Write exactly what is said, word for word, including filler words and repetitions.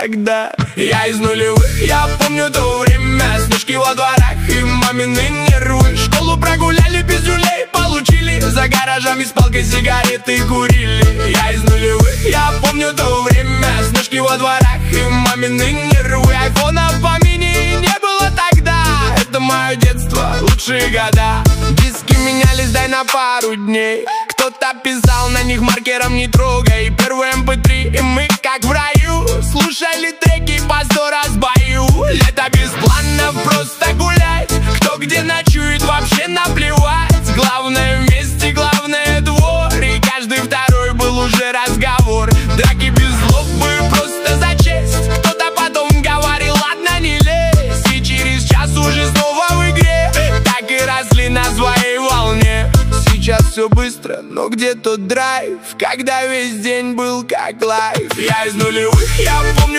тогда. Я из нулевых, я помню то время. Снежки во дворах и мамины нервы. Школу прогуляли без люлей, получили. За гаражами с палкой сигареты курили. Я из нулевых, я помню то время. Снежки во дворах и мамины нервы. Айфона в помине не было тогда. Это мое детство, лучшие года. Диски менялись, дай на пару дней. Кто-то писал на них маркером не трогай. Первый эм пэ три, и мы как в раю слушали треки по сто раз в бою. Лето без планов, просто гулять. Кто где ночует, вообще наплевать. Главное вместе, главное двор. И каждый второй был уже разговор. Драки без злобы, просто за честь. Кто-то потом говорил, ладно, не лезь. И через час уже снова в игре. Так и росли на своей волне. Сейчас все быстро, но где тот драйв, когда весь день был как лайф. Я из нулевых, я помню